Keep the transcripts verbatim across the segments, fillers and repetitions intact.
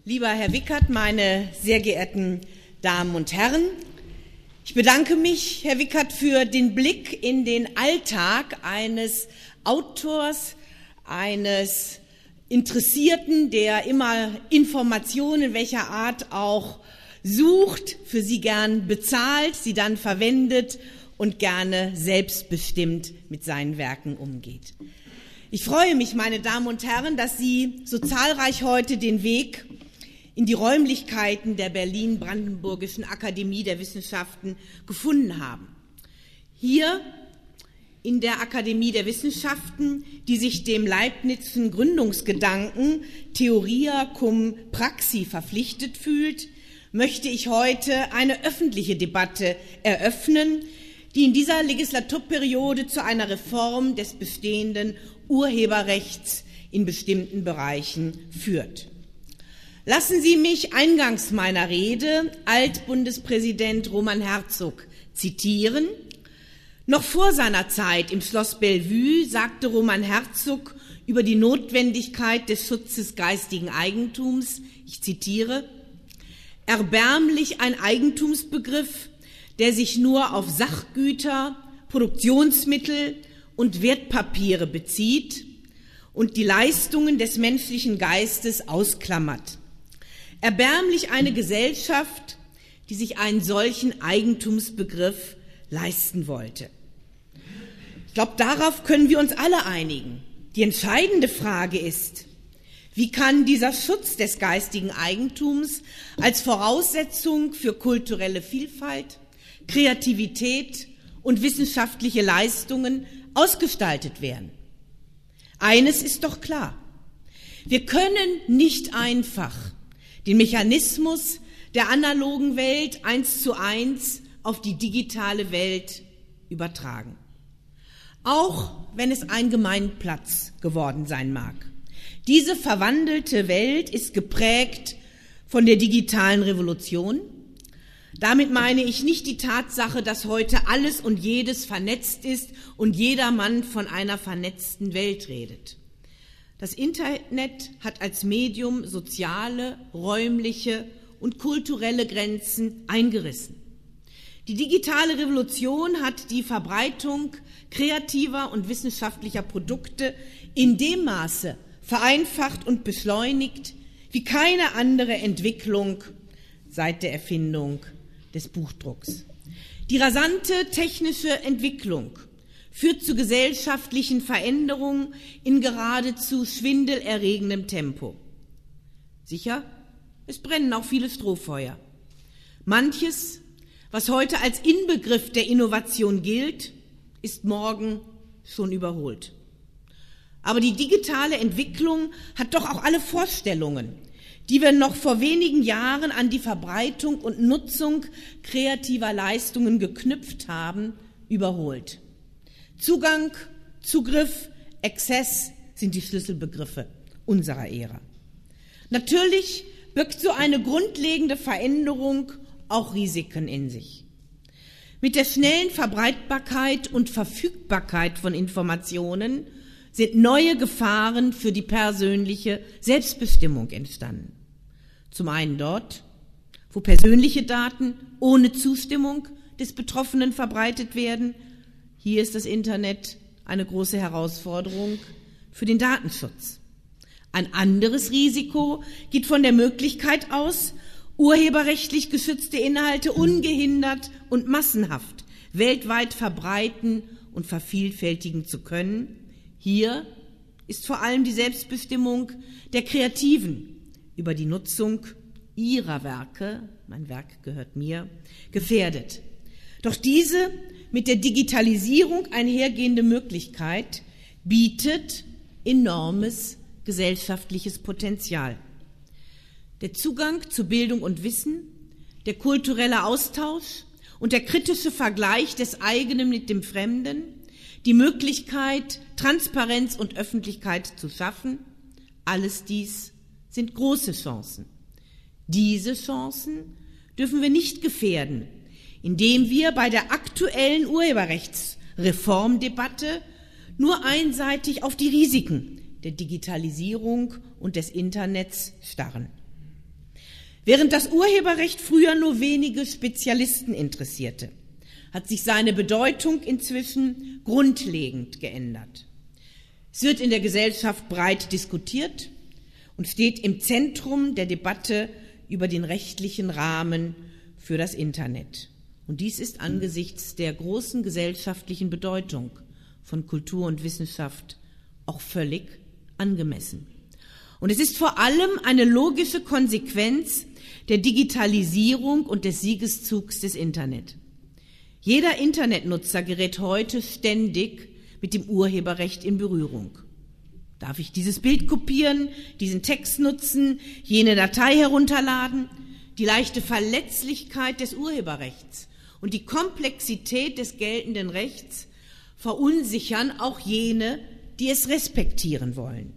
Lieber Herr Wickert, meine sehr geehrten Damen und Herren, ich bedanke mich, Herr Wickert, für den Blick in den Alltag eines Autors, eines Interessierten, der immer Informationen welcher Art auch sucht, für sie gern bezahlt, sie dann verwendet und gerne selbstbestimmt mit seinen Werken umgeht. Ich freue mich, meine Damen und Herren, dass Sie so zahlreich heute den Weg in die Räumlichkeiten der Berlin-Brandenburgischen Akademie der Wissenschaften gefunden haben. Hier in der Akademie der Wissenschaften, die sich dem Leibnizschen Gründungsgedanken Theoria cum Praxi verpflichtet fühlt, möchte ich heute eine öffentliche Debatte eröffnen, die in dieser Legislaturperiode zu einer Reform des bestehenden Urheberrechts in bestimmten Bereichen führt. Lassen Sie mich eingangs meiner Rede Altbundespräsident Roman Herzog zitieren. Noch vor seiner Zeit im Schloss Bellevue sagte Roman Herzog über die Notwendigkeit des Schutzes geistigen Eigentums, ich zitiere, erbärmlich ein Eigentumsbegriff, der sich nur auf Sachgüter, Produktionsmittel und Wertpapiere bezieht und die Leistungen des menschlichen Geistes ausklammert. Erbärmlich eine Gesellschaft, die sich einen solchen Eigentumsbegriff leisten wollte. Ich glaube, darauf können wir uns alle einigen. Die entscheidende Frage ist, wie kann dieser Schutz des geistigen Eigentums als Voraussetzung für kulturelle Vielfalt, Kreativität und wissenschaftliche Leistungen ausgestaltet werden? Eines ist doch klar. Wir können nicht einfach den Mechanismus der analogen Welt eins zu eins auf die digitale Welt übertragen. Auch wenn es ein Gemeinplatz geworden sein mag. Diese verwandelte Welt ist geprägt von der digitalen Revolution. Damit meine ich nicht die Tatsache, dass heute alles und jedes vernetzt ist und jedermann von einer vernetzten Welt redet. Das Internet hat als Medium soziale, räumliche und kulturelle Grenzen eingerissen. Die digitale Revolution hat die Verbreitung kreativer und wissenschaftlicher Produkte in dem Maße vereinfacht und beschleunigt wie keine andere Entwicklung seit der Erfindung des Buchdrucks. Die rasante technische Entwicklung führt zu gesellschaftlichen Veränderungen in geradezu schwindelerregendem Tempo. Sicher, es brennen auch viele Strohfeuer. Manches, was heute als Inbegriff der Innovation gilt, ist morgen schon überholt. Aber die digitale Entwicklung hat doch auch alle Vorstellungen, die wir noch vor wenigen Jahren an die Verbreitung und Nutzung kreativer Leistungen geknüpft haben, überholt. Zugang, Zugriff, Exzess sind die Schlüsselbegriffe unserer Ära. Natürlich birgt so eine grundlegende Veränderung auch Risiken in sich. Mit der schnellen Verbreitbarkeit und Verfügbarkeit von Informationen sind neue Gefahren für die persönliche Selbstbestimmung entstanden. Zum einen dort, wo persönliche Daten ohne Zustimmung des Betroffenen verbreitet werden. Hier ist das Internet eine große Herausforderung für den Datenschutz. Ein anderes Risiko geht von der Möglichkeit aus, urheberrechtlich geschützte Inhalte ungehindert und massenhaft weltweit verbreiten und vervielfältigen zu können. Hier ist vor allem die Selbstbestimmung der Kreativen über die Nutzung ihrer Werke, mein Werk gehört mir, gefährdet. Doch diese mit der Digitalisierung einhergehende Möglichkeit bietet enormes gesellschaftliches Potenzial. Der Zugang zu Bildung und Wissen, der kulturelle Austausch und der kritische Vergleich des eigenen mit dem Fremden, die Möglichkeit, Transparenz und Öffentlichkeit zu schaffen, alles dies sind große Chancen. Diese Chancen dürfen wir nicht gefährden, indem wir bei der aktuellen Urheberrechtsreformdebatte nur einseitig auf die Risiken der Digitalisierung und des Internets starren. Während das Urheberrecht früher nur wenige Spezialisten interessierte, hat sich seine Bedeutung inzwischen grundlegend geändert. Es wird in der Gesellschaft breit diskutiert und steht im Zentrum der Debatte über den rechtlichen Rahmen für das Internet. Und dies ist angesichts der großen gesellschaftlichen Bedeutung von Kultur und Wissenschaft auch völlig angemessen. Und es ist vor allem eine logische Konsequenz der Digitalisierung und des Siegeszugs des Internet. Jeder Internetnutzer gerät heute ständig mit dem Urheberrecht in Berührung. Darf ich dieses Bild kopieren, diesen Text nutzen, jene Datei herunterladen? Die leichte Verletzlichkeit des Urheberrechts und die Komplexität des geltenden Rechts verunsichern auch jene, die es respektieren wollen.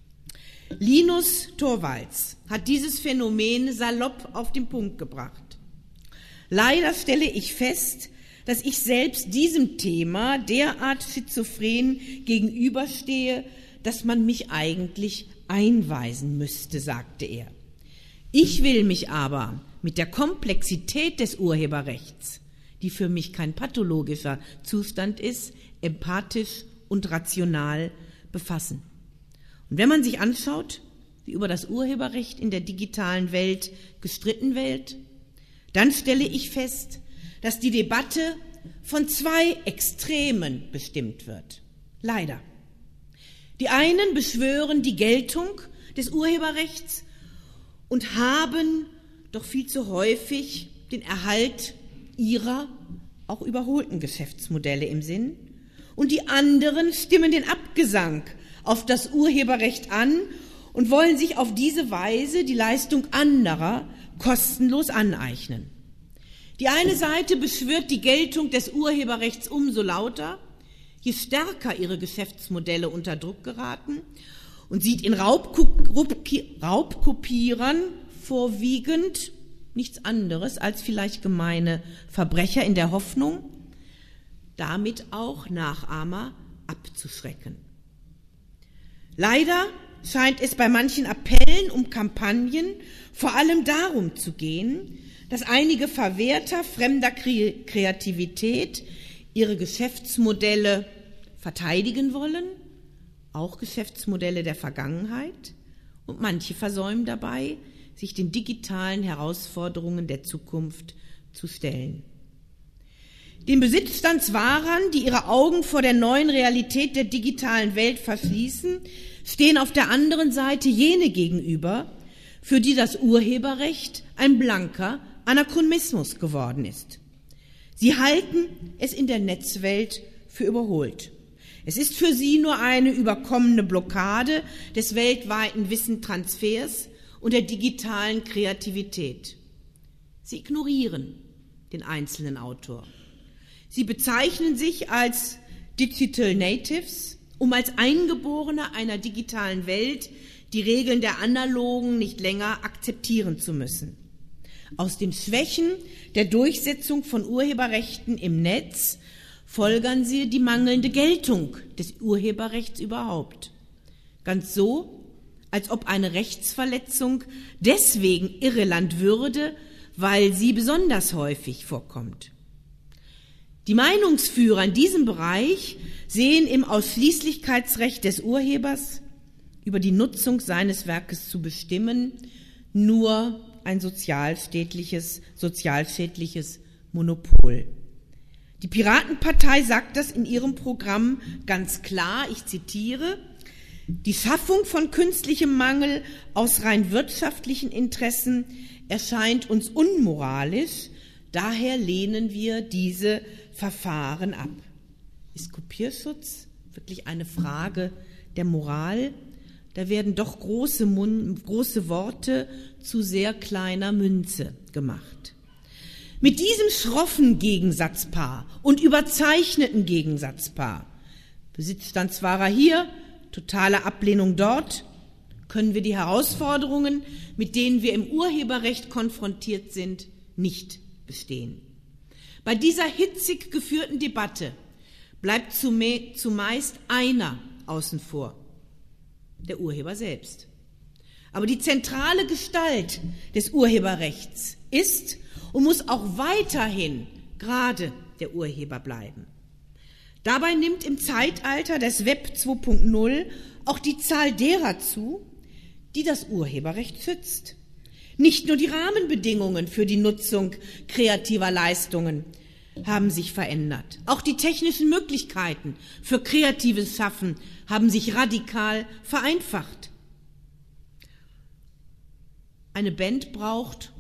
Linus Torvalds hat dieses Phänomen salopp auf den Punkt gebracht. Leider stelle ich fest, dass ich selbst diesem Thema derart schizophren gegenüberstehe, dass man mich eigentlich einweisen müsste, sagte er. Ich will mich aber mit der Komplexität des Urheberrechts, die für mich kein pathologischer Zustand ist, empathisch und rational befassen. Und wenn man sich anschaut, wie über das Urheberrecht in der digitalen Welt gestritten wird, dann stelle ich fest, dass die Debatte von zwei Extremen bestimmt wird. Leider. Die einen beschwören die Geltung des Urheberrechts und haben doch viel zu häufig den Erhalt ihrer auch überholten Geschäftsmodelle im Sinn. Und die anderen stimmen den Abgesang auf das Urheberrecht an und wollen sich auf diese Weise die Leistung anderer kostenlos aneignen. Die eine Seite beschwört die Geltung des Urheberrechts umso lauter, je stärker ihre Geschäftsmodelle unter Druck geraten und sieht in Raubkopierern vorwiegend nichts anderes als vielleicht gemeine Verbrecher in der Hoffnung, damit auch Nachahmer abzuschrecken. Leider scheint es bei manchen Appellen um Kampagnen vor allem darum zu gehen, dass einige Verwerter fremder Kreativität ihre Geschäftsmodelle verteidigen wollen, auch Geschäftsmodelle der Vergangenheit, und manche versäumen dabei, sich den digitalen Herausforderungen der Zukunft zu stellen. Den Besitzstandswahrern, die ihre Augen vor der neuen Realität der digitalen Welt verschließen, stehen auf der anderen Seite jene gegenüber, für die das Urheberrecht ein blanker Anachronismus geworden ist. Sie halten es in der Netzwelt für überholt. Es ist für sie nur eine überkommene Blockade des weltweiten Wissentransfers und der digitalen Kreativität. Sie ignorieren den einzelnen Autor. Sie bezeichnen sich als Digital Natives, um als Eingeborene einer digitalen Welt die Regeln der analogen nicht länger akzeptieren zu müssen. Aus den Schwächen der Durchsetzung von Urheberrechten im Netz folgern sie die mangelnde Geltung des Urheberrechts überhaupt. Ganz so, als ob eine Rechtsverletzung deswegen irrelevant würde, weil sie besonders häufig vorkommt. Die Meinungsführer in diesem Bereich sehen im Ausschließlichkeitsrecht des Urhebers, über die Nutzung seines Werkes zu bestimmen, nur ein sozialstädtliches, sozialschädliches Monopol. Die Piratenpartei sagt das in ihrem Programm ganz klar, ich zitiere: Die Schaffung von künstlichem Mangel aus rein wirtschaftlichen Interessen erscheint uns unmoralisch, daher lehnen wir diese Verfahren ab. Ist Kopierschutz wirklich eine Frage der Moral? Da werden doch große, Mund, große Worte zu sehr kleiner Münze gemacht. Mit diesem schroffen Gegensatzpaar und überzeichneten Gegensatzpaar, Besitzstandswahrer hier, totale Ablehnung dort, können wir die Herausforderungen, mit denen wir im Urheberrecht konfrontiert sind, nicht bestehen. Bei dieser hitzig geführten Debatte bleibt zumeist einer außen vor: der Urheber selbst. Aber die zentrale Gestalt des Urheberrechts ist und muss auch weiterhin gerade der Urheber bleiben. Dabei nimmt im Zeitalter des Web zwei Punkt null auch die Zahl derer zu, die das Urheberrecht schützt. Nicht nur die Rahmenbedingungen für die Nutzung kreativer Leistungen haben sich verändert. Auch die technischen Möglichkeiten für kreatives Schaffen haben sich radikal vereinfacht. Eine Band braucht,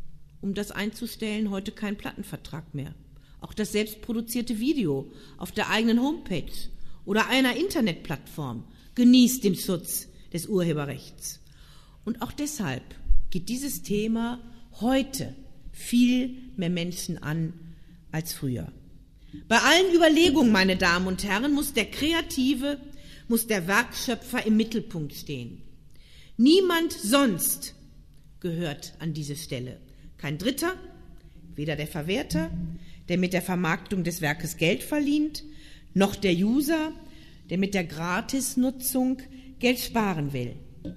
um das einzustellen, heute keinen Plattenvertrag mehr. Auch das selbstproduzierte Video auf der eigenen Homepage oder einer Internetplattform genießt den Schutz des Urheberrechts. Und auch deshalb geht dieses Thema heute viel mehr Menschen an als früher. Bei allen Überlegungen, meine Damen und Herren, muss der Kreative, muss der Werkschöpfer im Mittelpunkt stehen. Niemand sonst gehört an diese Stelle. Kein Dritter, weder der Verwerter, der mit der Vermarktung des Werkes Geld verdient, noch der User, der mit der Gratisnutzung Geld sparen will.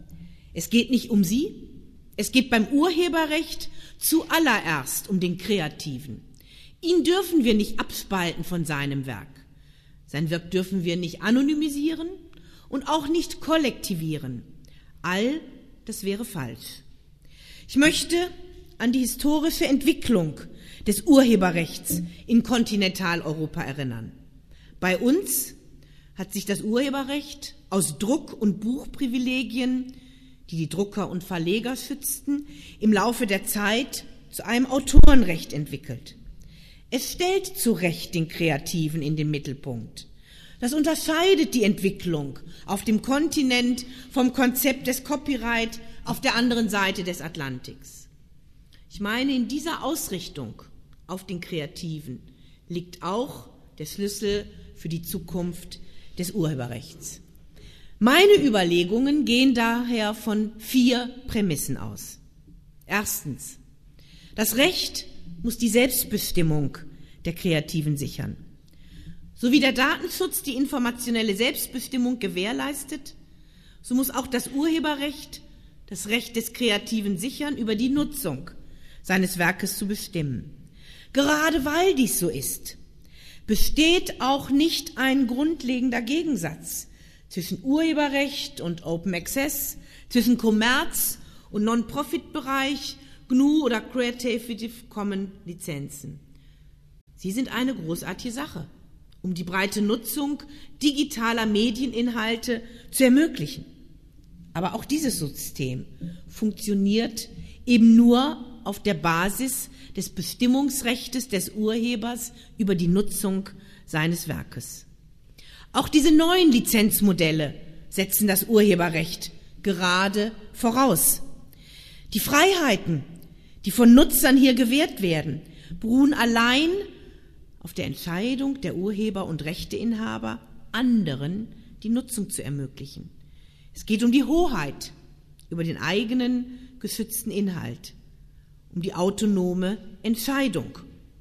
Es geht nicht um Sie, es geht beim Urheberrecht zuallererst um den Kreativen. Ihn dürfen wir nicht abspalten von seinem Werk. Sein Werk dürfen wir nicht anonymisieren und auch nicht kollektivieren. All das wäre falsch. Ich möchte an die historische Entwicklung des Urheberrechts in Kontinentaleuropa erinnern. Bei uns hat sich das Urheberrecht aus Druck- und Buchprivilegien, die die Drucker und Verleger schützten, im Laufe der Zeit zu einem Autorenrecht entwickelt. Es stellt zu Recht den Kreativen in den Mittelpunkt. Das unterscheidet die Entwicklung auf dem Kontinent vom Konzept des Copyright auf der anderen Seite des Atlantiks. Ich meine, in dieser Ausrichtung auf den Kreativen liegt auch der Schlüssel für die Zukunft des Urheberrechts. Meine Überlegungen gehen daher von vier Prämissen aus. Erstens: Das Recht muss die Selbstbestimmung der Kreativen sichern. So wie der Datenschutz die informationelle Selbstbestimmung gewährleistet, so muss auch das Urheberrecht das Recht des Kreativen sichern, über die Nutzung seines Werkes zu bestimmen. Gerade weil dies so ist, besteht auch nicht ein grundlegender Gegensatz zwischen Urheberrecht und Open Access, zwischen Kommerz- und Non-Profit-Bereich, G N U oder Creative Commons Lizenzen. Sie sind eine großartige Sache, um die breite Nutzung digitaler Medieninhalte zu ermöglichen. Aber auch dieses System funktioniert eben nur auf der Basis des Bestimmungsrechtes des Urhebers über die Nutzung seines Werkes. Auch diese neuen Lizenzmodelle setzen das Urheberrecht gerade voraus. Die Freiheiten, die von Nutzern hier gewährt werden, beruhen allein auf der Entscheidung der Urheber und Rechteinhaber, anderen die Nutzung zu ermöglichen. Es geht um die Hoheit über den eigenen geschützten Inhalt, um die autonome Entscheidung.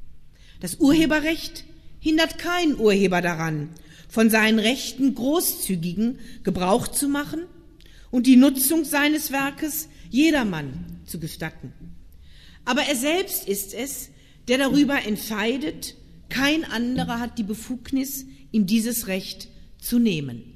Das Urheberrecht hindert keinen Urheber daran, von seinen Rechten großzügigen Gebrauch zu machen und die Nutzung seines Werkes jedermann zu gestatten. Aber er selbst ist es, der darüber entscheidet. Kein anderer hat die Befugnis, ihm dieses Recht zu nehmen.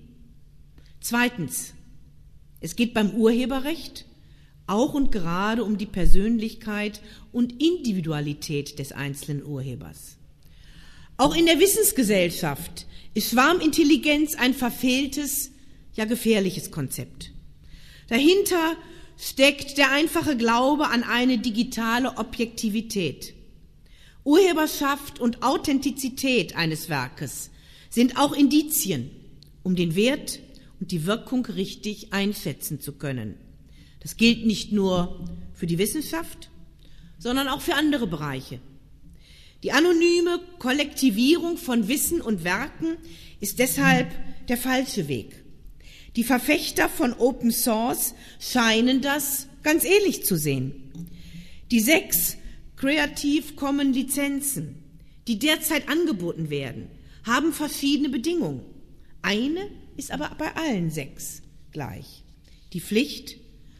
Zweitens: Es geht beim Urheberrecht auch und gerade um die Persönlichkeit und Individualität des einzelnen Urhebers. Auch in der Wissensgesellschaft ist Schwarmintelligenz ein verfehltes, ja gefährliches Konzept. Dahinter steckt der einfache Glaube an eine digitale Objektivität. Urheberschaft und Authentizität eines Werkes sind auch Indizien, um den Wert und die Wirkung richtig einschätzen zu können. Das gilt nicht nur für die Wissenschaft, sondern auch für andere Bereiche. Die anonyme Kollektivierung von Wissen und Werken ist deshalb der falsche Weg. Die Verfechter von Open Source scheinen das ganz ähnlich zu sehen. Die sechs Creative Commons Lizenzen, die derzeit angeboten werden, haben verschiedene Bedingungen. Eine ist aber bei allen sechs gleich: die Pflicht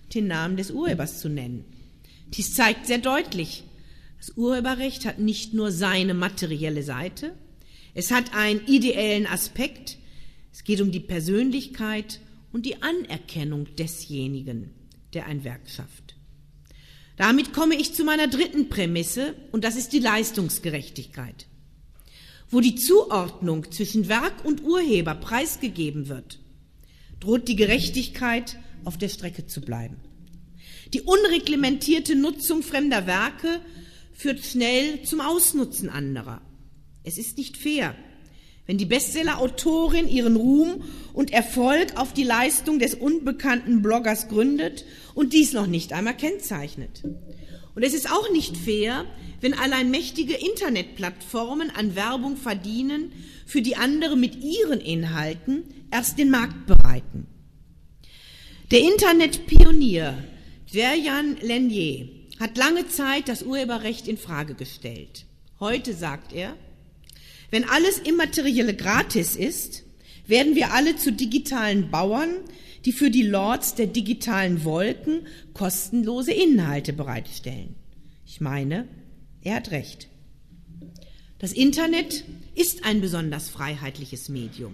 den Namen des Urhebers zu nennen. Dies zeigt sehr deutlich, das Urheberrecht hat nicht nur seine materielle Seite, es hat einen ideellen Aspekt, es geht um die Persönlichkeit und die Anerkennung desjenigen, der ein Werk schafft. Damit komme ich zu meiner dritten Prämisse, und das ist die Leistungsgerechtigkeit. Wo die Zuordnung zwischen Werk und Urheber preisgegeben wird, droht die Gerechtigkeit auf der Strecke zu bleiben. Die unreglementierte Nutzung fremder Werke führt schnell zum Ausnutzen anderer. Es ist nicht fair, wenn die Bestseller-Autorin ihren Ruhm und Erfolg auf die Leistung des unbekannten Bloggers gründet und dies noch nicht einmal kennzeichnet. Und es ist auch nicht fair, wenn allein mächtige Internetplattformen an Werbung verdienen, für die andere mit ihren Inhalten erst den Markt bereiten. Der Internetpionier Jerjan Lanier hat lange Zeit das Urheberrecht in Frage gestellt. Heute sagt er, wenn alles Immaterielle gratis ist, werden wir alle zu digitalen Bauern, die für die Lords der digitalen Wolken kostenlose Inhalte bereitstellen. Ich meine, er hat recht. Das Internet ist ein besonders freiheitliches Medium.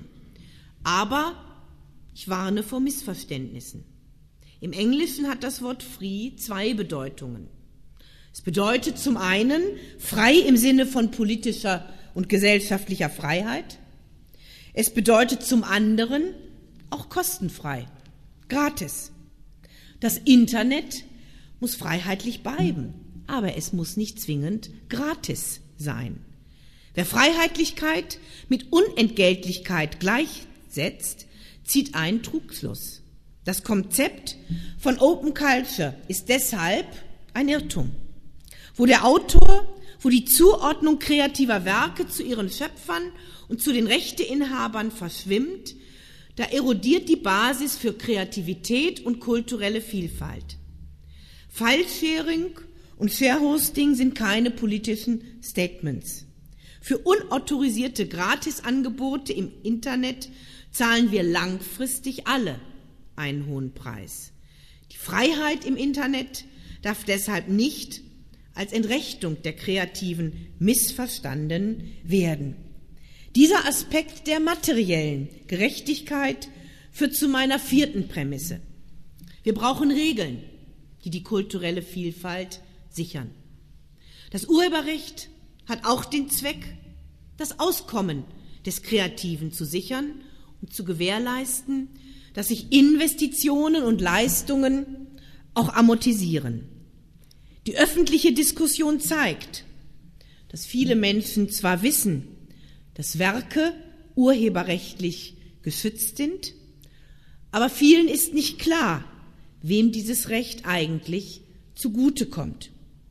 Aber ich warne vor Missverständnissen. Im Englischen hat das Wort free zwei Bedeutungen. Es bedeutet zum einen frei im Sinne von politischer und gesellschaftlicher Freiheit. Es bedeutet zum anderen auch kostenfrei, gratis. Das Internet muss freiheitlich bleiben, aber es muss nicht zwingend gratis sein. Wer Freiheitlichkeit mit Unentgeltlichkeit gleichsetzt, zieht einen Trugschluss. Das Konzept von Open Culture ist deshalb ein Irrtum, wo der Autor, wo die Zuordnung kreativer Werke zu ihren Schöpfern und zu den Rechteinhabern verschwimmt, da erodiert die Basis für Kreativität und kulturelle Vielfalt. File-Sharing und Share-Hosting sind keine politischen Statements. Für unautorisierte Gratisangebote im Internet zahlen wir langfristig alle einen hohen Preis. Die Freiheit im Internet darf deshalb nicht als Entrechtung der Kreativen missverstanden werden. Dieser Aspekt der materiellen Gerechtigkeit führt zu meiner vierten Prämisse. Wir brauchen Regeln, die die kulturelle Vielfalt sichern. Das Urheberrecht hat auch den Zweck, das Auskommen des Kreativen zu sichern und zu gewährleisten, dass sich Investitionen und Leistungen auch amortisieren. Die öffentliche Diskussion zeigt, dass viele Menschen zwar wissen, dass Werke urheberrechtlich geschützt sind, aber vielen ist nicht klar, wem dieses Recht eigentlich zugutekommt.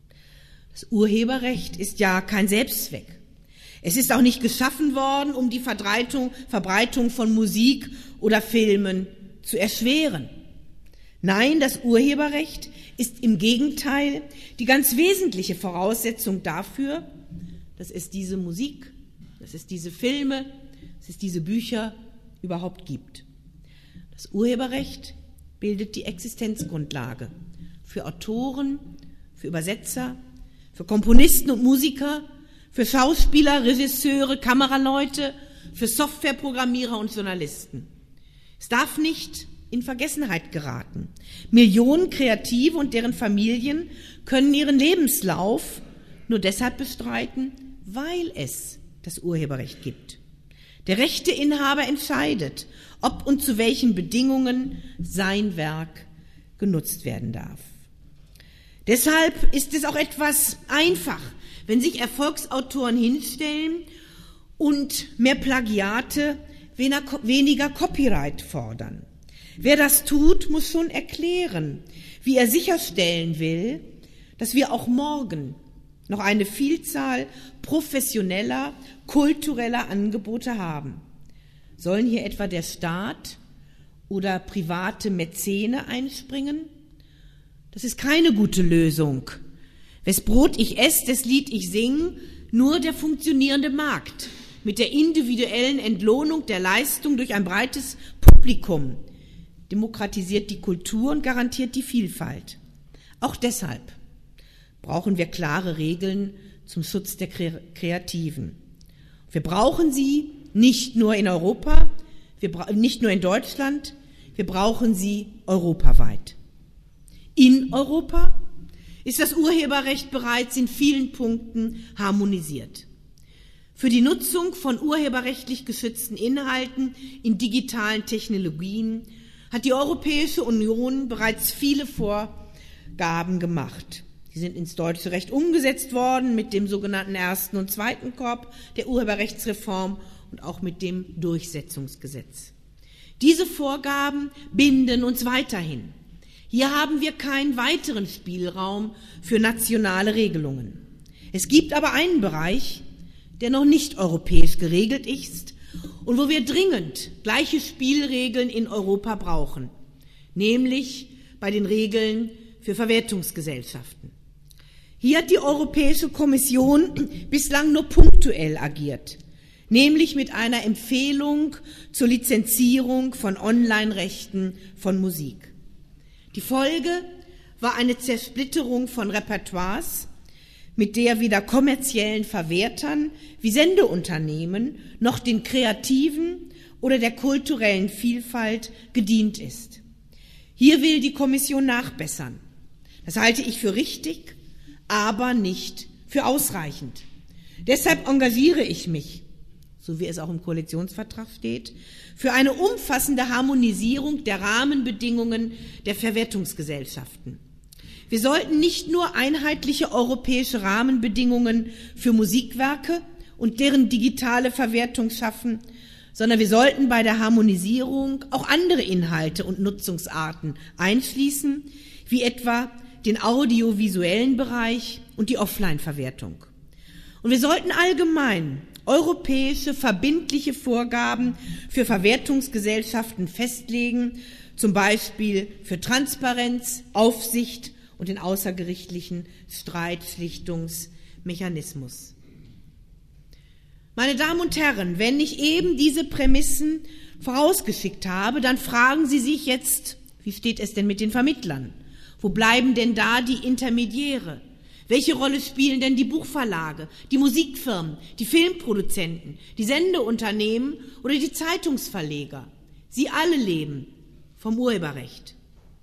Das Urheberrecht ist ja kein Selbstzweck. Es ist auch nicht geschaffen worden, um die Verbreitung, Verbreitung von Musik oder Filmen zu erschweren. Nein, das Urheberrecht ist im Gegenteil die ganz wesentliche Voraussetzung dafür, dass es diese Musik, dass es diese Filme, dass es diese Bücher überhaupt gibt. Das Urheberrecht bildet die Existenzgrundlage für Autoren, für Übersetzer, für Komponisten und Musiker, für Schauspieler, Regisseure, Kameraleute, für Softwareprogrammierer und Journalisten. Es darf nicht in Vergessenheit geraten. Millionen Kreative und deren Familien können ihren Lebenslauf nur deshalb bestreiten, weil es das Urheberrecht gibt. Der Rechteinhaber entscheidet, ob und zu welchen Bedingungen sein Werk genutzt werden darf. Deshalb ist es auch etwas einfach, wenn sich Erfolgsautoren hinstellen und mehr Plagiate, weniger Copyright fordern. Wer das tut, muss schon erklären, wie er sicherstellen will, dass wir auch morgen noch eine Vielzahl professioneller, kultureller Angebote haben. Sollen hier etwa der Staat oder private Mäzene einspringen? Das ist keine gute Lösung. Wes Brot ich ess, des Lied ich sing, nur der funktionierende Markt mit der individuellen Entlohnung der Leistung durch ein breites Publikum demokratisiert die Kultur und garantiert die Vielfalt. Auch deshalb brauchen wir klare Regeln zum Schutz der Kreativen. Wir brauchen sie nicht nur in Europa, wir bra- nicht nur in Deutschland, wir brauchen sie europaweit. In Europa ist das Urheberrecht bereits in vielen Punkten harmonisiert. Für die Nutzung von urheberrechtlich geschützten Inhalten in digitalen Technologien hat die Europäische Union bereits viele Vorgaben gemacht. Die sind ins deutsche Recht umgesetzt worden mit dem sogenannten ersten und zweiten Korb der Urheberrechtsreform und auch mit dem Durchsetzungsgesetz. Diese Vorgaben binden uns weiterhin. Hier haben wir keinen weiteren Spielraum für nationale Regelungen. Es gibt aber einen Bereich, der noch nicht europäisch geregelt ist und wo wir dringend gleiche Spielregeln in Europa brauchen, nämlich bei den Regeln für Verwertungsgesellschaften. Hier hat die Europäische Kommission bislang nur punktuell agiert, nämlich mit einer Empfehlung zur Lizenzierung von Online-Rechten von Musik. Die Folge war eine Zersplitterung von Repertoires, mit der weder kommerziellen Verwertern wie Sendeunternehmen noch den Kreativen oder der kulturellen Vielfalt gedient ist. Hier will die Kommission nachbessern. Das halte ich für richtig, aber nicht für ausreichend. Deshalb engagiere ich mich, so wie es auch im Koalitionsvertrag steht, für eine umfassende Harmonisierung der Rahmenbedingungen der Verwertungsgesellschaften. Wir sollten nicht nur einheitliche europäische Rahmenbedingungen für Musikwerke und deren digitale Verwertung schaffen, sondern wir sollten bei der Harmonisierung auch andere Inhalte und Nutzungsarten einschließen, wie etwa den audiovisuellen Bereich und die Offline-Verwertung. Und wir sollten allgemein europäische verbindliche Vorgaben für Verwertungsgesellschaften festlegen, zum Beispiel für Transparenz, Aufsicht und den außergerichtlichen Streitschlichtungsmechanismus. Meine Damen und Herren, wenn ich eben diese Prämissen vorausgeschickt habe, dann fragen Sie sich jetzt, wie steht es denn mit den Vermittlern? Wo bleiben denn da die Intermediäre? Welche Rolle spielen denn die Buchverlage, die Musikfirmen, die Filmproduzenten, die Sendeunternehmen oder die Zeitungsverleger? Sie alle leben vom Urheberrecht.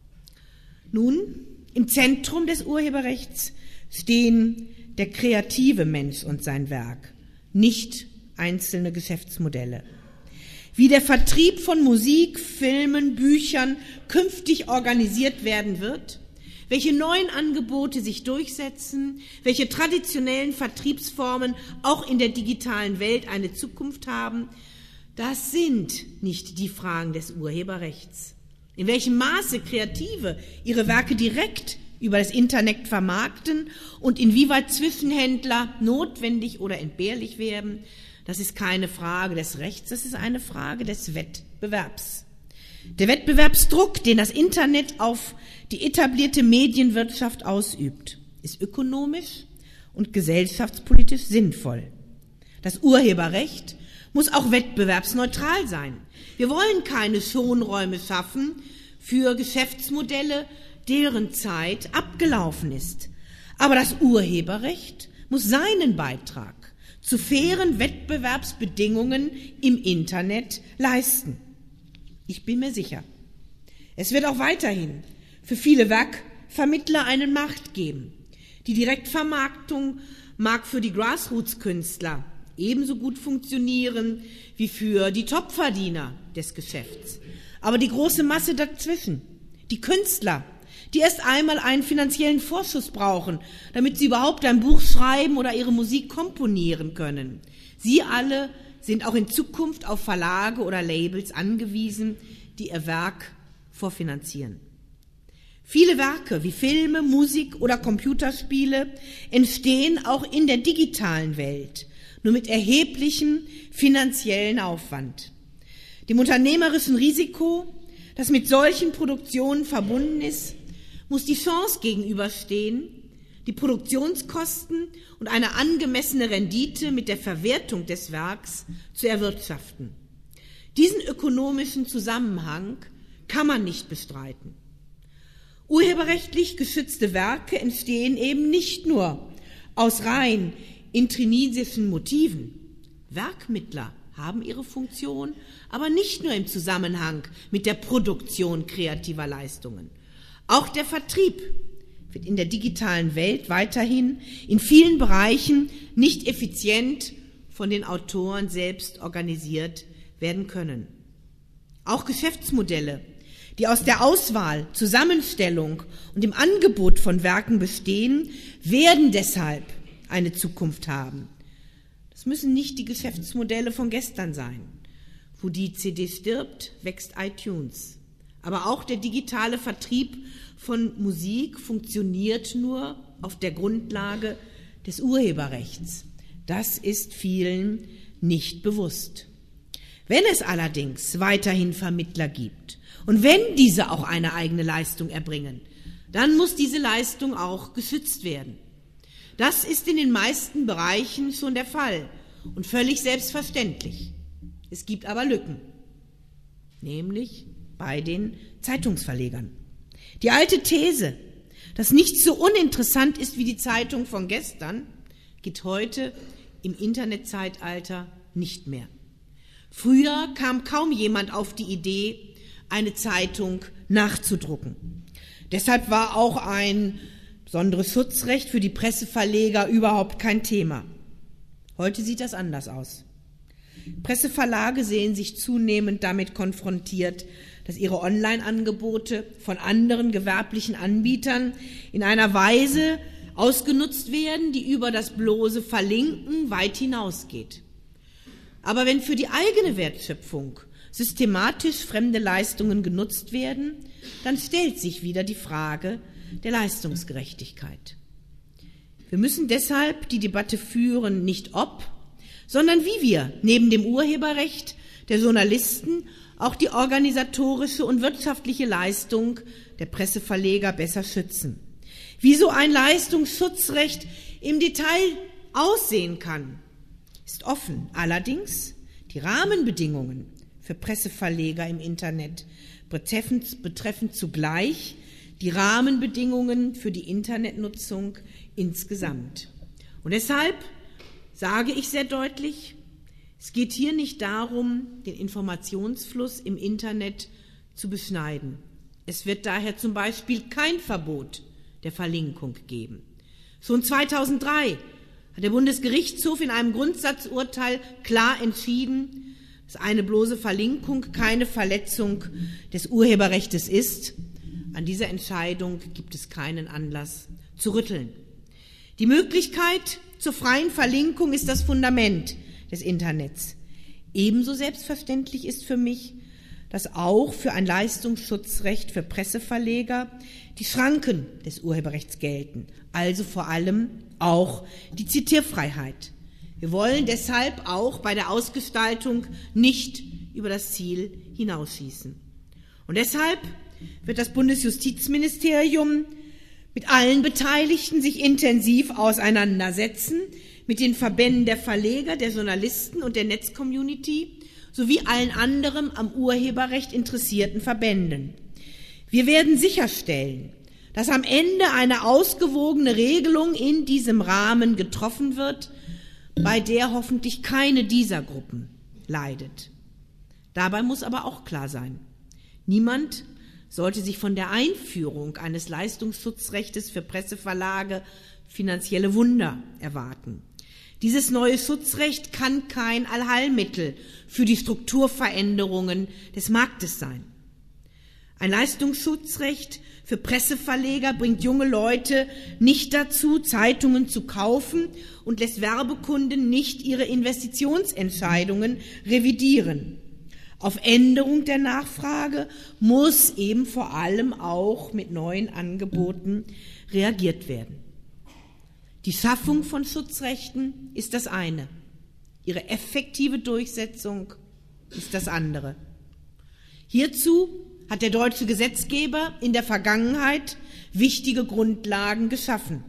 Nun, im Zentrum des Urheberrechts stehen der kreative Mensch und sein Werk, nicht einzelne Geschäftsmodelle. Wie der Vertrieb von Musik, Filmen, Büchern künftig organisiert werden wird, welche neuen Angebote sich durchsetzen, welche traditionellen Vertriebsformen auch in der digitalen Welt eine Zukunft haben, das sind nicht die Fragen des Urheberrechts. In welchem Maße Kreative ihre Werke direkt über das Internet vermarkten und inwieweit Zwischenhändler notwendig oder entbehrlich werden, das ist keine Frage des Rechts, das ist eine Frage des Wettbewerbs. Der Wettbewerbsdruck, den das Internet auf die etablierte Medienwirtschaft ausübt, ist ökonomisch und gesellschaftspolitisch sinnvoll. Das Urheberrecht muss auch wettbewerbsneutral sein. Wir wollen keine Schonräume schaffen für Geschäftsmodelle, deren Zeit abgelaufen ist. Aber das Urheberrecht muss seinen Beitrag zu fairen Wettbewerbsbedingungen im Internet leisten. Ich bin mir sicher, es wird auch weiterhin für viele Werkvermittler einen Markt geben. Die Direktvermarktung mag für die Grassroots-Künstler ebenso gut funktionieren wie für die Topverdiener des Geschäfts. Aber die große Masse dazwischen, die Künstler, die erst einmal einen finanziellen Vorschuss brauchen, damit sie überhaupt ein Buch schreiben oder ihre Musik komponieren können. Sie alle sind auch in Zukunft auf Verlage oder Labels angewiesen, die ihr Werk vorfinanzieren. Viele Werke wie Filme, Musik oder Computerspiele entstehen auch in der digitalen Welt, nur mit erheblichem finanziellen Aufwand. Dem unternehmerischen Risiko, das mit solchen Produktionen verbunden ist, muss die Chance gegenüberstehen, die Produktionskosten und eine angemessene Rendite mit der Verwertung des Werks zu erwirtschaften. Diesen ökonomischen Zusammenhang kann man nicht bestreiten. Urheberrechtlich geschützte Werke entstehen eben nicht nur aus rein intrinsischen Motiven. Werkmittler haben ihre Funktion, aber nicht nur im Zusammenhang mit der Produktion kreativer Leistungen. Auch der Vertrieb wird in der digitalen Welt weiterhin in vielen Bereichen nicht effizient von den Autoren selbst organisiert werden können. Auch Geschäftsmodelle, die aus der Auswahl, Zusammenstellung und dem Angebot von Werken bestehen, werden deshalb eine Zukunft haben. Das müssen nicht die Geschäftsmodelle von gestern sein. Wo die C D stirbt, wächst iTunes. Aber auch der digitale Vertrieb von Musik funktioniert nur auf der Grundlage des Urheberrechts. Das ist vielen nicht bewusst. Wenn es allerdings weiterhin Vermittler gibt und wenn diese auch eine eigene Leistung erbringen, dann muss diese Leistung auch geschützt werden. Das ist in den meisten Bereichen schon der Fall und völlig selbstverständlich. Es gibt aber Lücken, nämlich bei den Zeitungsverlegern. Die alte These, dass nichts so uninteressant ist wie die Zeitung von gestern, geht heute im Internetzeitalter nicht mehr. Früher kam kaum jemand auf die Idee, eine Zeitung nachzudrucken. Deshalb war auch ein besonderes Schutzrecht für die Presseverleger überhaupt kein Thema. Heute sieht das anders aus. Presseverlage sehen sich zunehmend damit konfrontiert, dass ihre Online-Angebote von anderen gewerblichen Anbietern in einer Weise ausgenutzt werden, die über das bloße Verlinken weit hinausgeht. Aber wenn für die eigene Wertschöpfung systematisch fremde Leistungen genutzt werden, dann stellt sich wieder die Frage der Leistungsgerechtigkeit. Wir müssen deshalb die Debatte führen, nicht ob, sondern wie wir neben dem Urheberrecht der Journalisten auch die organisatorische und wirtschaftliche Leistung der Presseverleger besser schützen. Wie so ein Leistungsschutzrecht im Detail aussehen kann, ist offen. Allerdings die Rahmenbedingungen für Presseverleger im Internet betreffen, betreffen zugleich die Rahmenbedingungen für die Internetnutzung insgesamt. Und deshalb sage ich sehr deutlich, es geht hier nicht darum, den Informationsfluss im Internet zu beschneiden. Es wird daher zum Beispiel kein Verbot der Verlinkung geben. Schon zweitausenddrei hat der Bundesgerichtshof in einem Grundsatzurteil klar entschieden, dass eine bloße Verlinkung keine Verletzung des Urheberrechts ist. An dieser Entscheidung gibt es keinen Anlass zu rütteln. Die Möglichkeit zur freien Verlinkung ist das Fundament des Internets. Ebenso selbstverständlich ist für mich, dass auch für ein Leistungsschutzrecht für Presseverleger die Schranken des Urheberrechts gelten, also vor allem auch die Zitierfreiheit. Wir wollen deshalb auch bei der Ausgestaltung nicht über das Ziel hinausschießen. Und deshalb wird das Bundesjustizministerium mit allen Beteiligten sich intensiv auseinandersetzen, mit den Verbänden der Verleger, der Journalisten und der Netzcommunity sowie allen anderen am Urheberrecht interessierten Verbänden. Wir werden sicherstellen, dass am Ende eine ausgewogene Regelung in diesem Rahmen getroffen wird, bei der hoffentlich keine dieser Gruppen leidet. Dabei muss aber auch klar sein, niemand sollte sich von der Einführung eines Leistungsschutzrechtes für Presseverlage finanzielle Wunder erwarten. Dieses neue Schutzrecht kann kein Allheilmittel für die Strukturveränderungen des Marktes sein. Ein Leistungsschutzrecht für Presseverleger bringt junge Leute nicht dazu, Zeitungen zu kaufen und lässt Werbekunden nicht ihre Investitionsentscheidungen revidieren. Auf Änderung der Nachfrage muss eben vor allem auch mit neuen Angeboten reagiert werden. Die Schaffung von Schutzrechten ist das eine, ihre effektive Durchsetzung ist das andere. Hierzu hat der deutsche Gesetzgeber in der Vergangenheit wichtige Grundlagen geschaffen.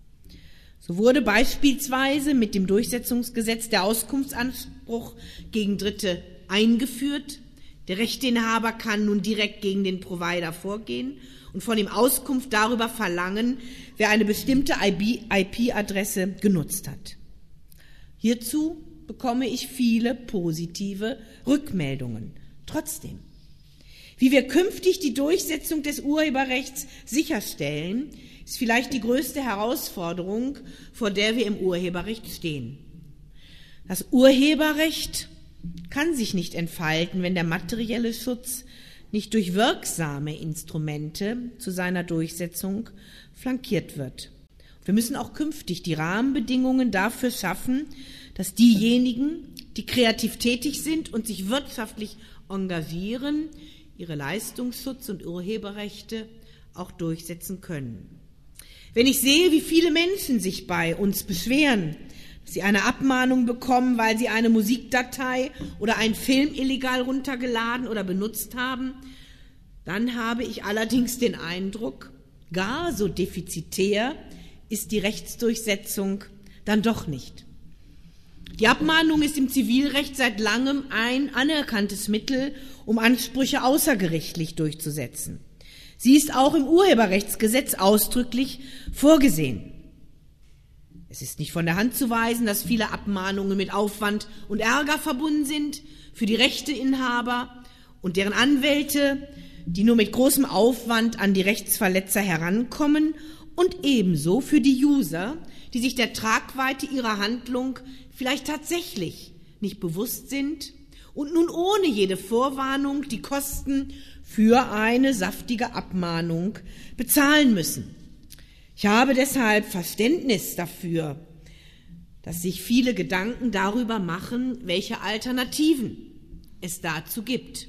So wurde beispielsweise mit dem Durchsetzungsgesetz der Auskunftsanspruch gegen Dritte eingeführt, Der Rechteinhaber kann nun direkt gegen den Provider vorgehen und von ihm Auskunft darüber verlangen, wer eine bestimmte I P-Adresse genutzt hat. Hierzu bekomme ich viele positive Rückmeldungen. Trotzdem, wie wir künftig die Durchsetzung des Urheberrechts sicherstellen, ist vielleicht die größte Herausforderung, vor der wir im Urheberrecht stehen. Das Urheberrecht kann sich nicht entfalten, wenn der materielle Schutz nicht durch wirksame Instrumente zu seiner Durchsetzung flankiert wird. Wir müssen auch künftig die Rahmenbedingungen dafür schaffen, dass diejenigen, die kreativ tätig sind und sich wirtschaftlich engagieren, ihre Leistungsschutz- und Urheberrechte auch durchsetzen können. Wenn ich sehe, wie viele Menschen sich bei uns beschweren, dass sie eine Abmahnung bekommen, weil sie eine Musikdatei oder einen Film illegal runtergeladen oder benutzt haben, dann habe ich allerdings den Eindruck, gar so defizitär ist die Rechtsdurchsetzung dann doch nicht. Die Abmahnung ist im Zivilrecht seit langem ein anerkanntes Mittel, um Ansprüche außergerichtlich durchzusetzen. Sie ist auch im Urheberrechtsgesetz ausdrücklich vorgesehen. Es ist nicht von der Hand zu weisen, dass viele Abmahnungen mit Aufwand und Ärger verbunden sind für die Rechteinhaber und deren Anwälte, die nur mit großem Aufwand an die Rechtsverletzer herankommen, und ebenso für die User, die sich der Tragweite ihrer Handlung vielleicht tatsächlich nicht bewusst sind und nun ohne jede Vorwarnung die Kosten für eine saftige Abmahnung bezahlen müssen. Ich habe deshalb Verständnis dafür, dass sich viele Gedanken darüber machen, welche Alternativen es dazu gibt.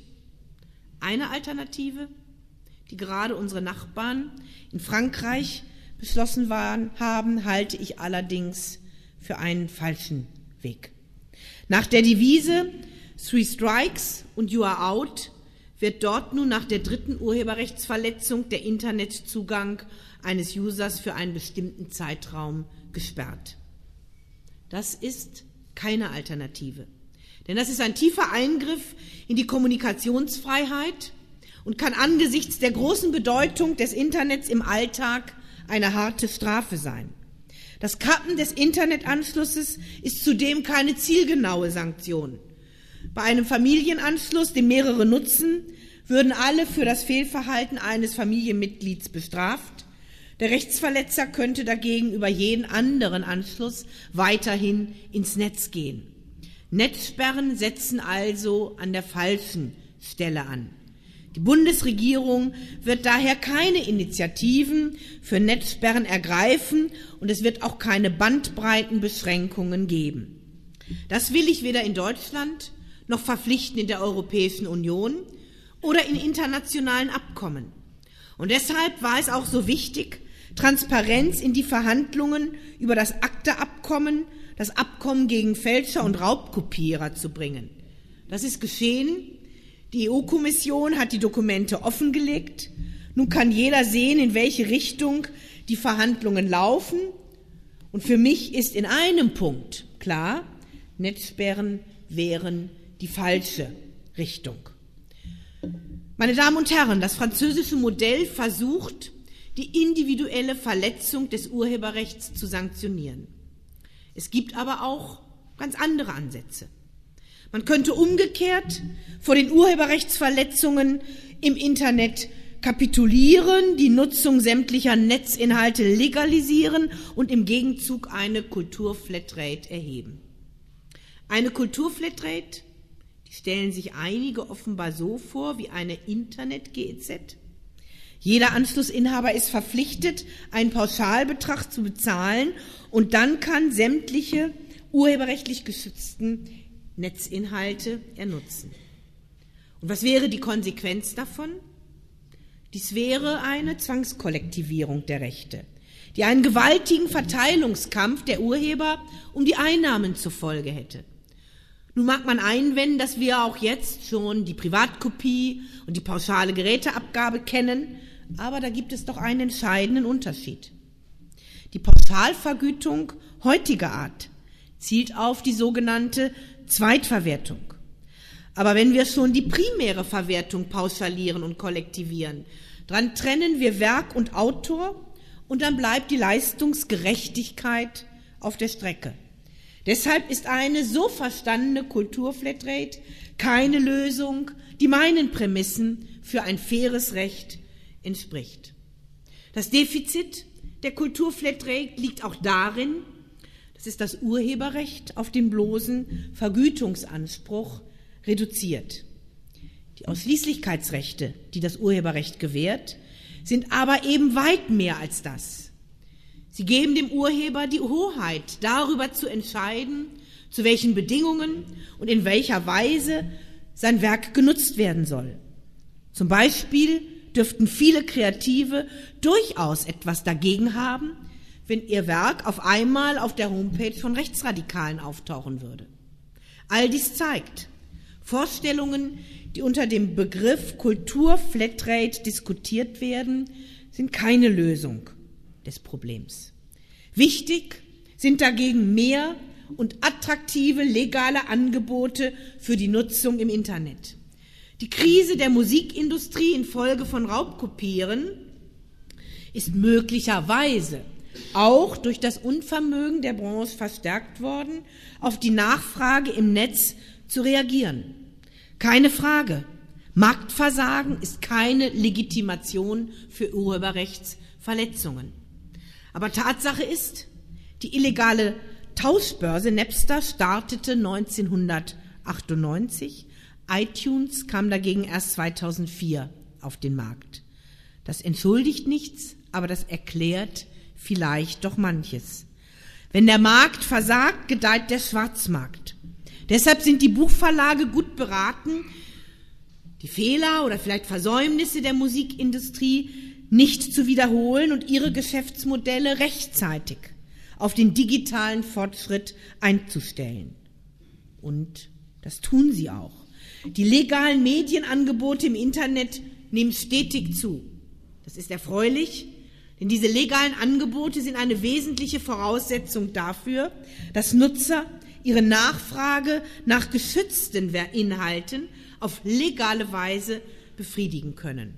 Eine Alternative, die gerade unsere Nachbarn in Frankreich beschlossen waren, haben, halte ich allerdings für einen falschen Weg. Nach der Devise Three Strikes und You are out wird dort nun nach der dritten Urheberrechtsverletzung der Internetzugang eines Users für einen bestimmten Zeitraum gesperrt. Das ist keine Alternative, denn das ist ein tiefer Eingriff in die Kommunikationsfreiheit und kann angesichts der großen Bedeutung des Internets im Alltag eine harte Strafe sein. Das Kappen des Internetanschlusses ist zudem keine zielgenaue Sanktion. Bei einem Familienanschluss, den mehrere nutzen, würden alle für das Fehlverhalten eines Familienmitglieds bestraft. Der Rechtsverletzer könnte dagegen über jeden anderen Anschluss weiterhin ins Netz gehen. Netzsperren setzen also an der falschen Stelle an. Die Bundesregierung wird daher keine Initiativen für Netzsperren ergreifen und es wird auch keine Bandbreitenbeschränkungen geben. Das will ich weder in Deutschland noch verpflichten in der Europäischen Union oder in internationalen Abkommen. Und deshalb war es auch so wichtig, Transparenz in die Verhandlungen über das ACTA-Abkommen, das Abkommen gegen Fälscher und Raubkopierer zu bringen. Das ist geschehen. Die E U-Kommission hat die Dokumente offengelegt. Nun kann jeder sehen, in welche Richtung die Verhandlungen laufen. Und für mich ist in einem Punkt klar, Netzsperren wären die falsche Richtung. Meine Damen und Herren, das französische Modell versucht, die individuelle Verletzung des Urheberrechts zu sanktionieren. Es gibt aber auch ganz andere Ansätze. Man könnte umgekehrt vor den Urheberrechtsverletzungen im Internet kapitulieren, die Nutzung sämtlicher Netzinhalte legalisieren und im Gegenzug eine Kulturflatrate erheben. Eine Kulturflatrate, die stellen sich einige offenbar so vor wie eine Internet-G E Z. Jeder Anschlussinhaber ist verpflichtet, einen Pauschalbetrag zu bezahlen und dann kann sämtliche urheberrechtlich geschützten Netzinhalte er nutzen. Und was wäre die Konsequenz davon? Dies wäre eine Zwangskollektivierung der Rechte, die einen gewaltigen Verteilungskampf der Urheber um die Einnahmen zur Folge hätte. Nun mag man einwenden, dass wir auch jetzt schon die Privatkopie und die pauschale Geräteabgabe kennen, aber da gibt es doch einen entscheidenden Unterschied. Die Pauschalvergütung heutiger Art zielt auf die sogenannte Zweitverwertung. Aber wenn wir schon die primäre Verwertung pauschalieren und kollektivieren, dann trennen wir Werk und Autor und dann bleibt die Leistungsgerechtigkeit auf der Strecke. Deshalb ist eine so verstandene Kulturflatrate keine Lösung, die meinen Prämissen für ein faires Recht entspricht. Das Defizit der Kulturflatrate liegt auch darin, dass es das Urheberrecht auf den bloßen Vergütungsanspruch reduziert. Die Ausschließlichkeitsrechte, die das Urheberrecht gewährt, sind aber eben weit mehr als das. Sie geben dem Urheber die Hoheit, darüber zu entscheiden, zu welchen Bedingungen und in welcher Weise sein Werk genutzt werden soll. Zum Beispiel dürften viele Kreative durchaus etwas dagegen haben, wenn ihr Werk auf einmal auf der Homepage von Rechtsradikalen auftauchen würde. All dies zeigt, Vorstellungen, die unter dem Begriff Kulturflatrate diskutiert werden, sind keine Lösung des Problems. Wichtig sind dagegen mehr und attraktive legale Angebote für die Nutzung im Internet. Die Krise der Musikindustrie infolge von Raubkopieren ist möglicherweise auch durch das Unvermögen der Branche verstärkt worden, auf die Nachfrage im Netz zu reagieren. Keine Frage, Marktversagen ist keine Legitimation für Urheberrechtsverletzungen. Aber Tatsache ist, die illegale Tauschbörse Napster startete neunzehnhundertachtundneunzig, iTunes kam dagegen erst zweitausendvier auf den Markt. Das entschuldigt nichts, aber das erklärt vielleicht doch manches. Wenn der Markt versagt, gedeiht der Schwarzmarkt. Deshalb sind die Buchverlage gut beraten, die Fehler oder vielleicht Versäumnisse der Musikindustrie nicht zu wiederholen und ihre Geschäftsmodelle rechtzeitig auf den digitalen Fortschritt einzustellen. Und das tun sie auch. Die legalen Medienangebote im Internet nehmen stetig zu. Das ist erfreulich, denn diese legalen Angebote sind eine wesentliche Voraussetzung dafür, dass Nutzer ihre Nachfrage nach geschützten Inhalten auf legale Weise befriedigen können.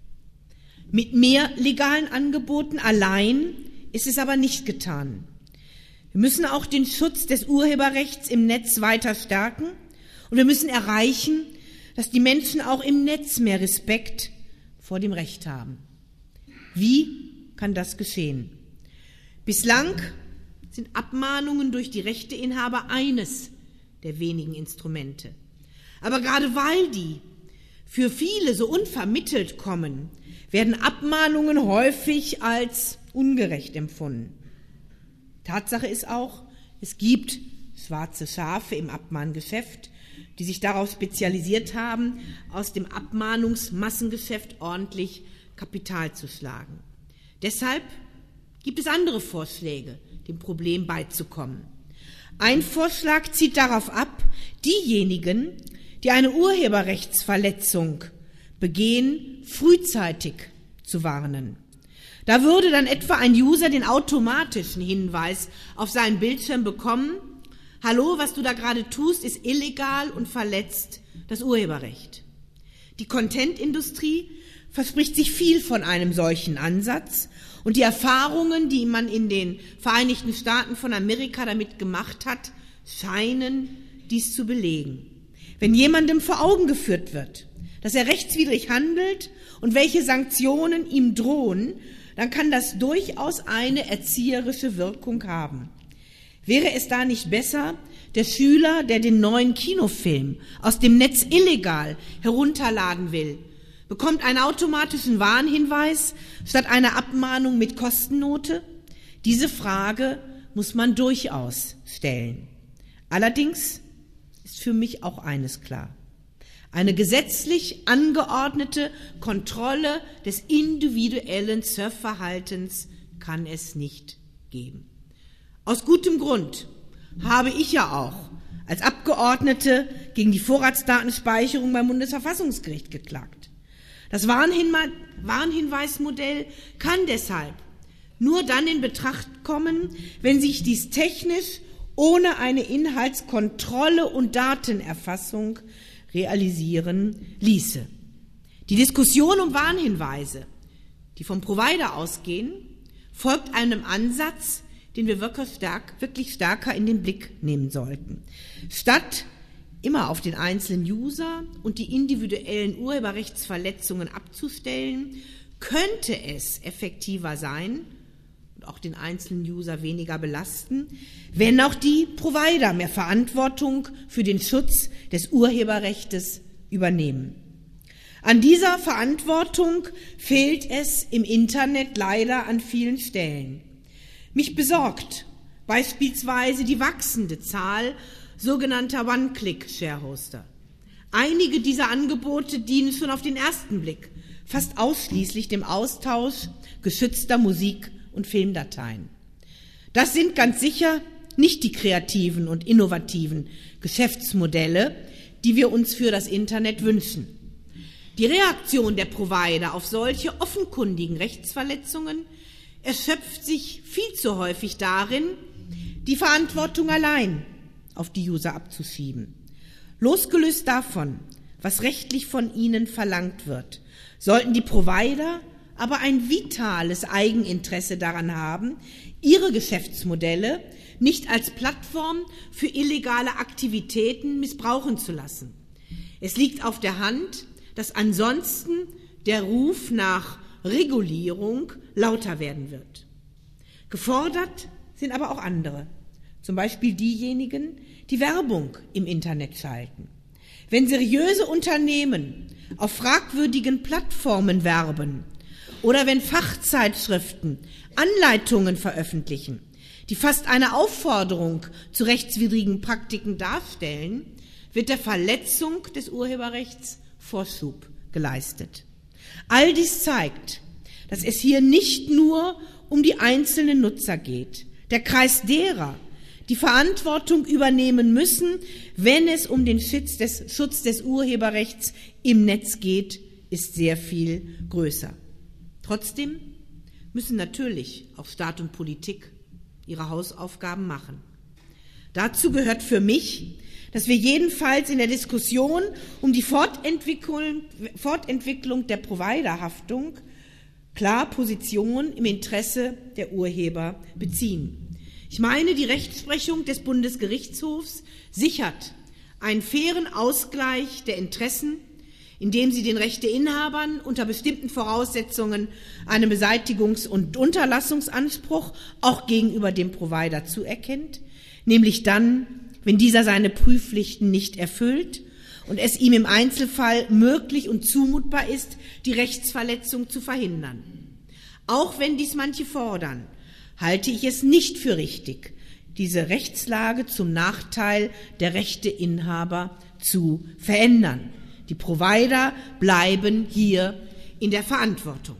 Mit mehr legalen Angeboten allein ist es aber nicht getan. Wir müssen auch den Schutz des Urheberrechts im Netz weiter stärken und wir müssen erreichen, dass die Menschen auch im Netz mehr Respekt vor dem Recht haben. Wie kann das geschehen? Bislang sind Abmahnungen durch die Rechteinhaber eines der wenigen Instrumente. Aber gerade weil die für viele so unvermittelt kommen, werden Abmahnungen häufig als ungerecht empfunden. Tatsache ist auch, es gibt schwarze Schafe im Abmahngeschäft, die sich darauf spezialisiert haben, aus dem Abmahnungsmassengeschäft ordentlich Kapital zu schlagen. Deshalb gibt es andere Vorschläge, dem Problem beizukommen. Ein Vorschlag zielt darauf ab, diejenigen, die eine Urheberrechtsverletzung begehen, frühzeitig zu warnen. Da würde dann etwa ein User den automatischen Hinweis auf seinen Bildschirm bekommen: Hallo, was du da gerade tust, ist illegal und verletzt das Urheberrecht. Die Content-Industrie verspricht sich viel von einem solchen Ansatz und die Erfahrungen, die man in den Vereinigten Staaten von Amerika damit gemacht hat, scheinen dies zu belegen. Wenn jemandem vor Augen geführt wird, dass er rechtswidrig handelt und welche Sanktionen ihm drohen, dann kann das durchaus eine erzieherische Wirkung haben. Wäre es da nicht besser, der Schüler, der den neuen Kinofilm aus dem Netz illegal herunterladen will, bekommt einen automatischen Warnhinweis statt einer Abmahnung mit Kostennote? Diese Frage muss man durchaus stellen. Allerdings ist für mich auch eines klar: Eine gesetzlich angeordnete Kontrolle des individuellen Surfverhaltens kann es nicht geben. Aus gutem Grund habe ich ja auch als Abgeordnete gegen die Vorratsdatenspeicherung beim Bundesverfassungsgericht geklagt. Das Warnhinwe- Warnhinweismodell kann deshalb nur dann in Betracht kommen, wenn sich dies technisch ohne eine Inhaltskontrolle und Datenerfassung realisieren ließe. Die Diskussion um Warnhinweise, die vom Provider ausgehen, folgt einem Ansatz, den wir wirklich stärker in den Blick nehmen sollten. Statt immer auf den einzelnen User und die individuellen Urheberrechtsverletzungen abzustellen, könnte es effektiver sein und auch den einzelnen User weniger belasten, wenn auch die Provider mehr Verantwortung für den Schutz des Urheberrechts übernehmen. An dieser Verantwortung fehlt es im Internet leider an vielen Stellen. Mich besorgt beispielsweise die wachsende Zahl sogenannter One-Click-Sharehoster. Einige dieser Angebote dienen schon auf den ersten Blick fast ausschließlich dem Austausch geschützter Musik- und Filmdateien. Das sind ganz sicher nicht die kreativen und innovativen Geschäftsmodelle, die wir uns für das Internet wünschen. Die Reaktion der Provider auf solche offenkundigen Rechtsverletzungen erschöpft sich viel zu häufig darin, die Verantwortung allein auf die User abzuschieben. Losgelöst davon, was rechtlich von ihnen verlangt wird, sollten die Provider aber ein vitales Eigeninteresse daran haben, ihre Geschäftsmodelle nicht als Plattform für illegale Aktivitäten missbrauchen zu lassen. Es liegt auf der Hand, dass ansonsten der Ruf nach Regulierung lauter werden wird. Gefordert sind aber auch andere, zum Beispiel diejenigen, die Werbung im Internet schalten. Wenn seriöse Unternehmen auf fragwürdigen Plattformen werben oder wenn Fachzeitschriften Anleitungen veröffentlichen, die fast eine Aufforderung zu rechtswidrigen Praktiken darstellen, wird der Verletzung des Urheberrechts Vorschub geleistet. All dies zeigt, dass es hier nicht nur um die einzelnen Nutzer geht. Der Kreis derer, die Verantwortung übernehmen müssen, wenn es um den Schutz des, Schutz des Urheberrechts im Netz geht, ist sehr viel größer. Trotzdem müssen natürlich auch Staat und Politik ihre Hausaufgaben machen. Dazu gehört für mich, dass wir jedenfalls in der Diskussion um die Fortentwicklung, Fortentwicklung der Providerhaftung klar Position im Interesse der Urheber beziehen. Ich meine, die Rechtsprechung des Bundesgerichtshofs sichert einen fairen Ausgleich der Interessen, indem sie den Rechteinhabern unter bestimmten Voraussetzungen einen Beseitigungs- und Unterlassungsanspruch auch gegenüber dem Provider zuerkennt, nämlich dann, wenn dieser seine Prüfpflichten nicht erfüllt und es ihm im Einzelfall möglich und zumutbar ist, die Rechtsverletzung zu verhindern. Auch wenn dies manche fordern, halte ich es nicht für richtig, diese Rechtslage zum Nachteil der Rechteinhaber zu verändern. Die Provider bleiben hier in der Verantwortung.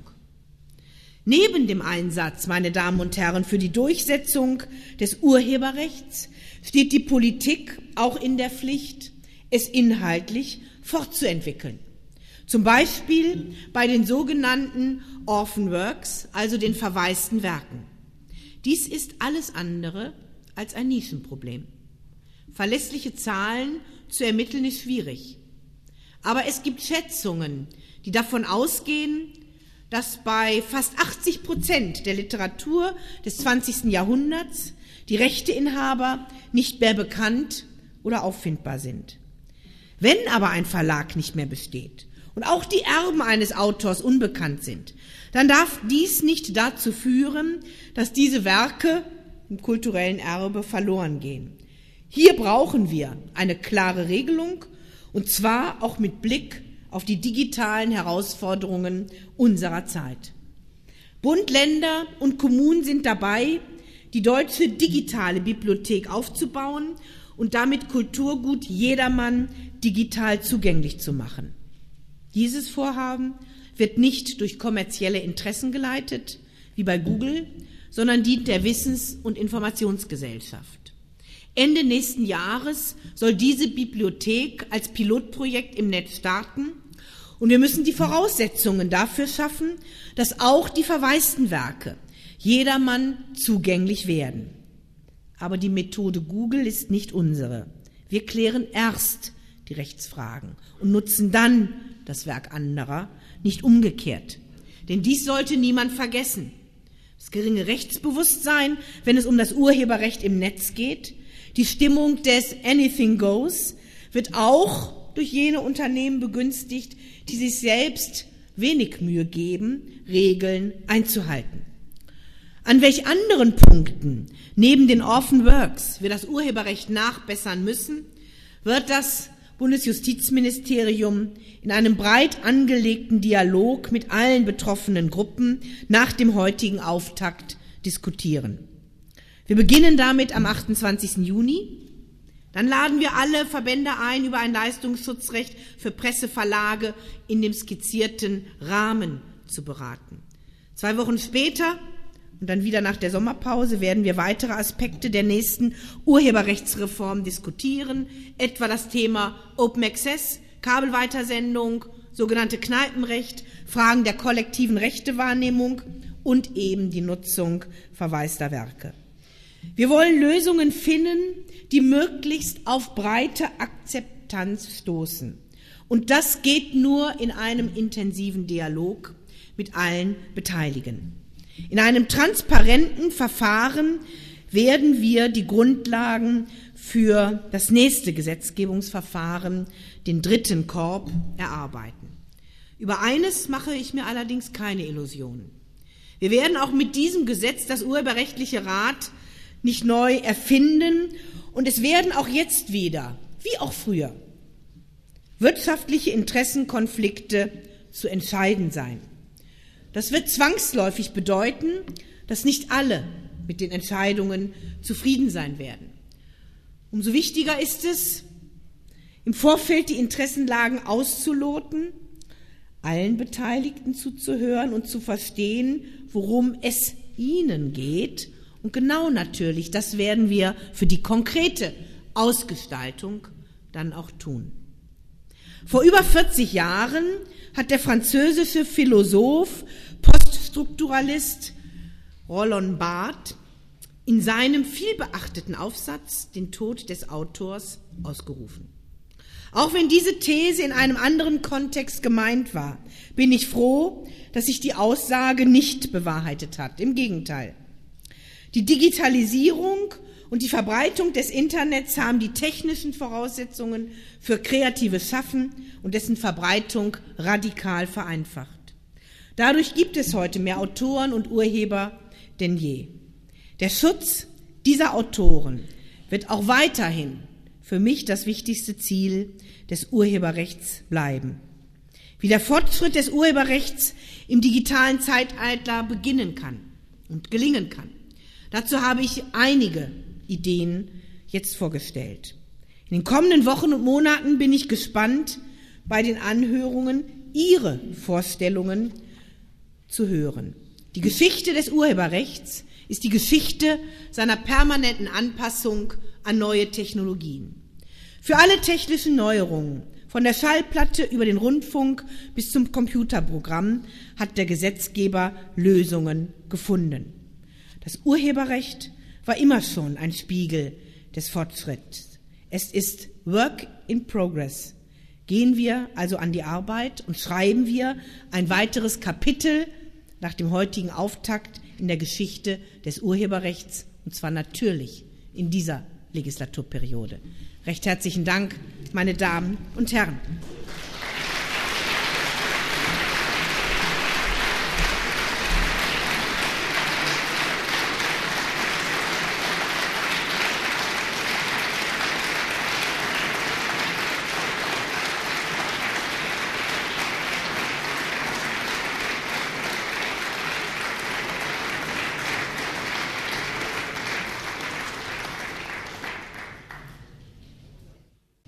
Neben dem Einsatz, meine Damen und Herren, für die Durchsetzung des Urheberrechts steht die Politik auch in der Pflicht, es inhaltlich fortzuentwickeln. Zum Beispiel bei den sogenannten Orphan Works, also den verwaisten Werken. Dies ist alles andere als ein Nischenproblem. Verlässliche Zahlen zu ermitteln ist schwierig. Aber es gibt Schätzungen, die davon ausgehen, dass bei fast achtzig Prozent der Literatur des zwanzigsten Jahrhunderts die Rechteinhaber nicht mehr bekannt oder auffindbar sind. Wenn aber ein Verlag nicht mehr besteht und auch die Erben eines Autors unbekannt sind, dann darf dies nicht dazu führen, dass diese Werke im kulturellen Erbe verloren gehen. Hier brauchen wir eine klare Regelung, und zwar auch mit Blick auf die digitalen Herausforderungen unserer Zeit. Bund, Länder und Kommunen sind dabei, die deutsche digitale Bibliothek aufzubauen und damit Kulturgut jedermann digital zugänglich zu machen. Dieses Vorhaben wird nicht durch kommerzielle Interessen geleitet, wie bei Google, sondern dient der Wissens- und Informationsgesellschaft. Ende nächsten Jahres soll diese Bibliothek als Pilotprojekt im Netz starten und wir müssen die Voraussetzungen dafür schaffen, dass auch die verwaisten Werke jedermann zugänglich werden. Aber die Methode Google ist nicht unsere. Wir klären erst die Rechtsfragen und nutzen dann das Werk anderer, nicht umgekehrt. Denn dies sollte niemand vergessen. Das geringe Rechtsbewusstsein, wenn es um das Urheberrecht im Netz geht, die Stimmung des Anything Goes, wird auch durch jene Unternehmen begünstigt, die sich selbst wenig Mühe geben, Regeln einzuhalten. An welch anderen Punkten neben den Orphan Works wir das Urheberrecht nachbessern müssen, wird das Bundesjustizministerium in einem breit angelegten Dialog mit allen betroffenen Gruppen nach dem heutigen Auftakt diskutieren. Wir beginnen damit am achtundzwanzigsten Juni. Dann laden wir alle Verbände ein, über ein Leistungsschutzrecht für Presseverlage in dem skizzierten Rahmen zu beraten. Zwei Wochen später und dann wieder nach der Sommerpause werden wir weitere Aspekte der nächsten Urheberrechtsreform diskutieren, etwa das Thema Open Access, Kabelweitersendung, sogenannte Kneipenrecht, Fragen der kollektiven Rechtewahrnehmung und eben die Nutzung verwaister Werke. Wir wollen Lösungen finden, die möglichst auf breite Akzeptanz stoßen. Und das geht nur in einem intensiven Dialog mit allen Beteiligten. In einem transparenten Verfahren werden wir die Grundlagen für das nächste Gesetzgebungsverfahren, den dritten Korb, erarbeiten. Über eines mache ich mir allerdings keine Illusionen. Wir werden auch mit diesem Gesetz das urheberrechtliche Rad nicht neu erfinden und es werden auch jetzt wieder, wie auch früher, wirtschaftliche Interessenkonflikte zu entscheiden sein. Das wird zwangsläufig bedeuten, dass nicht alle mit den Entscheidungen zufrieden sein werden. Umso wichtiger ist es, im Vorfeld die Interessenlagen auszuloten, allen Beteiligten zuzuhören und zu verstehen, worum es ihnen geht. Und genau natürlich, das werden wir für die konkrete Ausgestaltung dann auch tun. Vor über vierzig Jahren hat der französische Philosoph, Poststrukturalist Roland Barthes in seinem vielbeachteten Aufsatz den Tod des Autors ausgerufen. Auch wenn diese These in einem anderen Kontext gemeint war, bin ich froh, dass sich die Aussage nicht bewahrheitet hat. Im Gegenteil. Die Digitalisierung und die Verbreitung des Internets haben die technischen Voraussetzungen für kreatives Schaffen und dessen Verbreitung radikal vereinfacht. Dadurch gibt es heute mehr Autoren und Urheber denn je. Der Schutz dieser Autoren wird auch weiterhin für mich das wichtigste Ziel des Urheberrechts bleiben. Wie der Fortschritt des Urheberrechts im digitalen Zeitalter beginnen kann und gelingen kann. Dazu habe ich einige Ideen jetzt vorgestellt. In den kommenden Wochen und Monaten bin ich gespannt, bei den Anhörungen Ihre Vorstellungen zu hören. Die Geschichte des Urheberrechts ist die Geschichte seiner permanenten Anpassung an neue Technologien. Für alle technischen Neuerungen, von der Schallplatte über den Rundfunk bis zum Computerprogramm, hat der Gesetzgeber Lösungen gefunden. Das Urheberrecht war immer schon ein Spiegel des Fortschritts. Es ist Work in Progress. Gehen wir also an die Arbeit und schreiben wir ein weiteres Kapitel nach dem heutigen Auftakt in der Geschichte des Urheberrechts, und zwar natürlich in dieser Legislaturperiode. Recht herzlichen Dank, meine Damen und Herren.